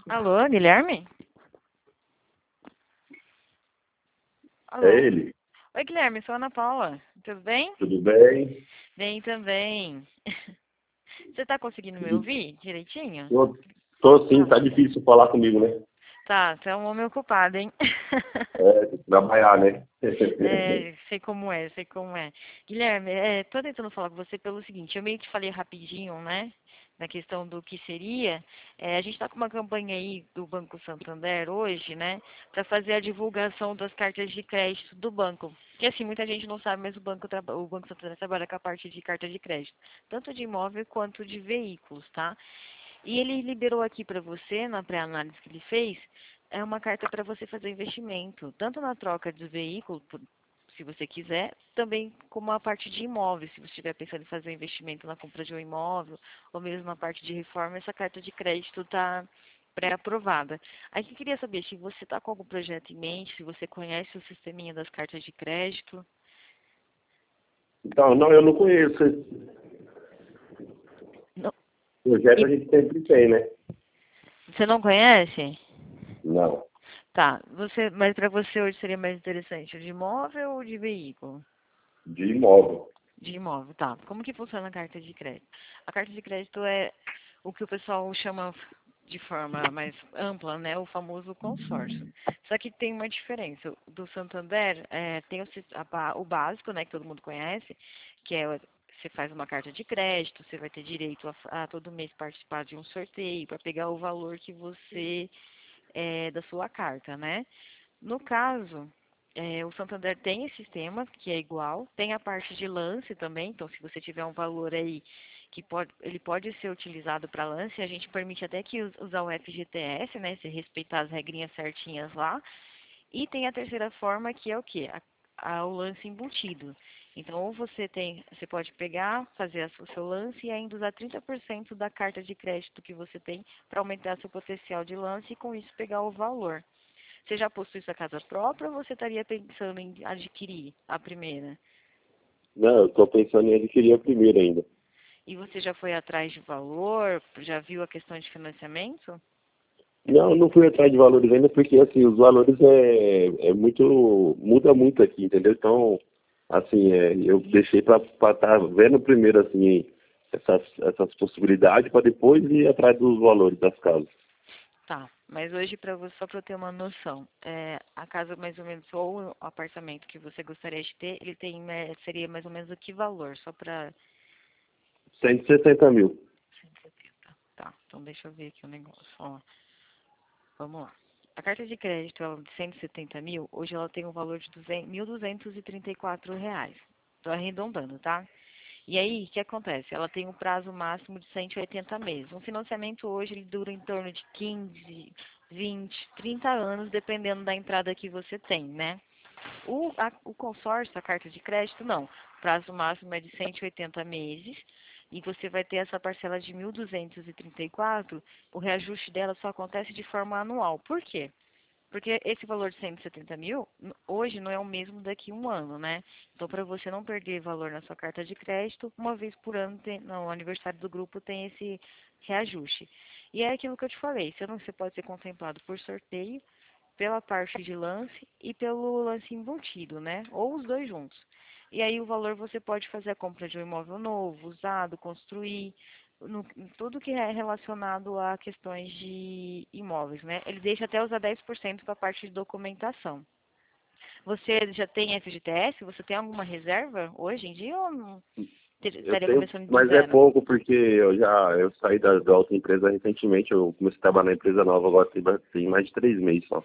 Alô, Guilherme? É Alô? ele. Oi, Guilherme, sou a Ana Paula. Tudo bem? Tudo bem? Bem também. Você tá conseguindo me Tudo... ouvir direitinho? Tô sim, Ah, tá difícil falar comigo, né? tá, você é um homem ocupado, hein? É, tem que trabalhar, né? É, sei como é, sei como é. Guilherme, tô tentando falar com você pelo seguinte, eu meio que falei rapidinho, né? Na questão do que seria. A gente está com uma campanha aí do Banco Santander hoje, né? Para fazer a divulgação das cartas de crédito do banco. Que assim, muita gente não sabe, mas o Banco Santander trabalha com a parte de carta de crédito. Tanto de imóvel quanto de veículos, tá? E ele liberou aqui para você, na pré-análise que ele fez, é uma carta para você fazer investimento, tanto na troca de veículo, se você quiser, também como a parte de imóveis, se você estiver pensando em fazer um investimento na compra de um imóvel, ou mesmo na parte de reforma, essa carta de crédito está pré-aprovada. Aí eu queria saber se você está com algum projeto em mente, se você conhece o sisteminha das cartas de crédito. Então, não, eu não conheço. Esse Não, projeto e a gente sempre tem, né? você não conhece? Não, Tá, mas para você hoje seria mais interessante o de imóvel ou de veículo? de imóvel. De imóvel, tá. Como que funciona a carta de crédito? A carta de crédito é o que o pessoal chama de forma mais ampla, né, o famoso consórcio. Só que tem uma diferença. Do Santander tem o básico, né, que todo mundo conhece, que é você faz uma carta de crédito, você vai ter direito a todo mês participar de um sorteio para pegar o valor que você da sua carta, né? No caso, o Santander tem esse sistema que é igual, tem a parte de lance também, então se você tiver um valor aí que ele pode ser utilizado para lance, a gente permite até que usar o FGTS, né, se respeitar as regrinhas certinhas lá, e tem a terceira forma que é o quê? O lance embutido. Então, ou você pode pegar, fazer o seu lance e ainda usar 30% da carta de crédito que você tem para aumentar seu potencial de lance e com isso pegar o valor. Você já possui sua casa própria ou você estaria pensando em adquirir a primeira? Não, eu tô pensando em adquirir a primeira ainda. E você já foi atrás de valor? Já viu a questão de financiamento? Não, não fui atrás de valores ainda porque, assim, os valores muito... Muda muito aqui, entendeu? Então, assim, eu deixei para estar vendo primeiro, assim, essas possibilidades para depois ir atrás dos valores das casas. Tá, mas hoje só para eu ter uma noção, a casa mais ou menos ou o apartamento que você gostaria de ter, seria mais ou menos o que valor? Só para 160 mil. 170. Tá, então deixa eu ver aqui o negócio. Ó, vamos lá. A carta de crédito ela, de 170 mil, hoje ela tem um valor de 1.234 reais. Estou arredondando, tá? E aí, o que acontece? Ela tem um prazo máximo de 180 meses. Um financiamento hoje ele dura em torno de 15, 20, 30 anos, dependendo da entrada que você tem, né? O consórcio, a carta de crédito, não. O prazo máximo é de 180 meses e você vai ter essa parcela de 1.234. O reajuste dela só acontece de forma anual. Por quê? Porque esse valor de 170 mil, hoje não é o mesmo daqui a um ano, né? Então, para você não perder valor na sua carta de crédito, uma vez por ano, no aniversário do grupo, tem esse reajuste. E é aquilo que eu te falei, você pode ser contemplado por sorteio, pela parte de lance e pelo lance embutido, né? Ou os dois juntos. E aí o valor você pode fazer a compra de um imóvel novo, usado, construir, tudo que é relacionado a questões de imóveis, né? Ele deixa até usar 10% para a parte de documentação. Você já tem FGTS? Você tem alguma reserva hoje em dia ou não? Eu Estaria tenho, começando do mas é zero? pouco porque eu saí da outra empresa recentemente, eu comecei a trabalhar na empresa nova agora tem mais de 3 meses só.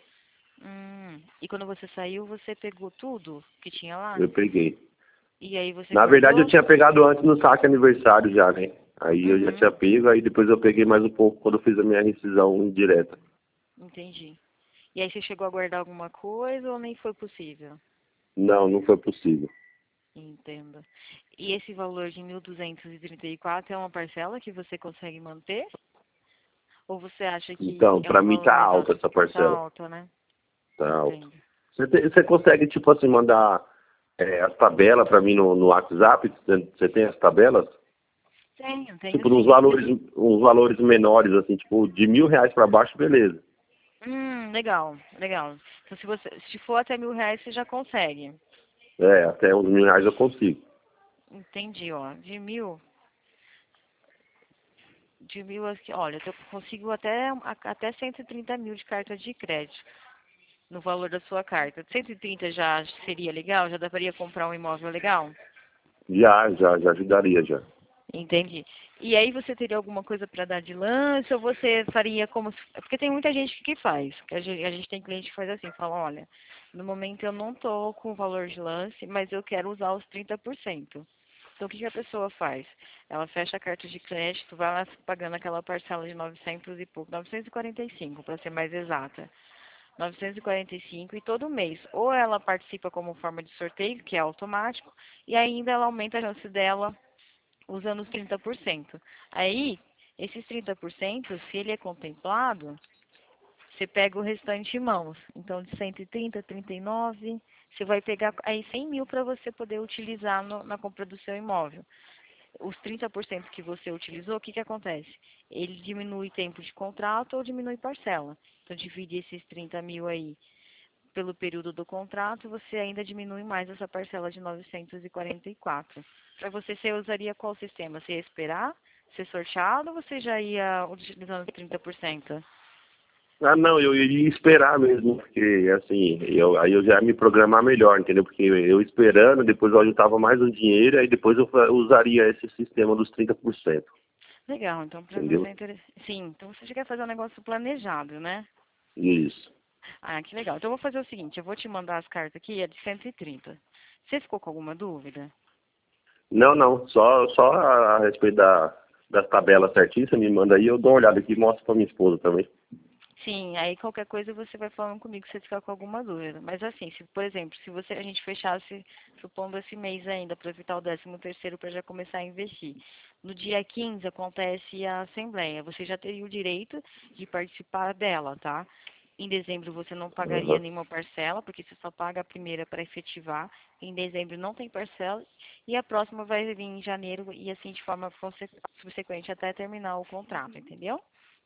E quando você saiu, você pegou tudo que tinha lá? Eu peguei. E aí você Na verdade eu guardou? tinha pegado antes no saque aniversário já, né? Aí eu já Uhum. tinha pego, aí depois eu peguei mais um pouco quando eu fiz a minha rescisão indireta. Entendi. E aí você chegou a guardar alguma coisa ou nem foi possível? Não, não foi possível. Entendo. E esse valor de 1.234 é uma parcela que você consegue manter? Ou você acha que Então, é um pra mim valor tá mais alta alto? essa Tá parcela. alto, né? Tá alto. Entendo. Você consegue, tipo assim, mandar as tabelas pra mim no WhatsApp? Você tem as tabelas? Tenho Tipo, sim. uns valores menores, assim, tipo, de R$ 1.000 para baixo, beleza. Legal, legal. Então se for até R$ 1.000, você já consegue. É, até uns R$ 1.000 eu consigo. Entendi, ó. De mil aqui, olha, eu consigo até 130 mil de carta de crédito no valor da sua carta. 130 já seria legal? Já daria comprar um imóvel legal? Já ajudaria já. Entendi. E aí você teria alguma coisa para dar de lance ou você faria como porque tem muita gente que faz. Que a gente tem cliente que faz assim, fala, olha, no momento eu não tô com o valor de lance, mas eu quero usar os 30%. Então o que a pessoa faz? Ela fecha a carta de crédito, vai lá pagando aquela parcela de 900 e pouco, 945 para ser mais exata. 945 e todo mês. Ou ela participa como forma de sorteio, que é automático, e ainda ela aumenta a chance dela usando os 30%. Aí, esses 30%, se ele é contemplado, você pega o restante em mãos. Então, de 130, 39, você vai pegar aí 100 mil para você poder utilizar na compra do seu imóvel. Os 30% que você utilizou, o que acontece? Ele diminui tempo de contrato ou diminui parcela. Então, divide esses 30 mil aí pelo período do contrato, você ainda diminui mais essa parcela de 944. Para você usaria qual sistema? Você ia esperar ser sorteado ou você já ia utilizando 30%? Ah, não, eu iria esperar mesmo, porque assim, aí eu já ia me programar melhor, entendeu? Porque eu esperando, depois eu juntava mais um dinheiro, aí depois eu usaria esse sistema dos 30%, Legal, então para você entendeu? é interessante. Sim, então você já quer fazer um negócio planejado, né? Isso. Ah, que legal. Então eu vou fazer o seguinte, eu vou te mandar as cartas aqui, é de 130. Você ficou com alguma dúvida? Não, só a respeito das tabelas certinhas, você me manda aí, eu dou uma olhada aqui e mostro pra minha esposa também. Sim, aí qualquer coisa você vai falando comigo se você ficar com alguma dúvida. Mas assim, se, por exemplo, se a gente fechasse, supondo esse mês ainda, para evitar o 13º para já começar a investir. No dia 15 acontece a assembleia. Você já teria o direito de participar dela, tá? Em dezembro você não pagaria Uhum. nenhuma parcela, porque você só paga a primeira para efetivar. Em dezembro não tem parcela. E a próxima vai vir em janeiro e assim de forma subsequente até terminar o contrato, entendeu?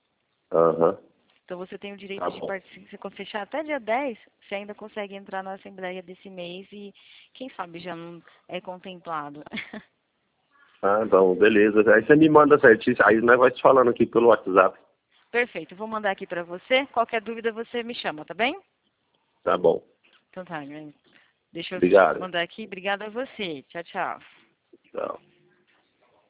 Aham. Então você tem o Tá direito de bom. participar, se você fechar até dia 10, você ainda consegue entrar na Assembleia desse mês e quem sabe já não é contemplado. Ah, então, beleza. Aí você me manda certinho, aí nós vai te falando aqui pelo WhatsApp. Perfeito, vou mandar aqui para você. Qualquer dúvida você me chama, tá bem? Tá bom. Então tá, né? Deixa eu Obrigado. mandar aqui. Obrigada a você. Tchau, tchau. Tchau.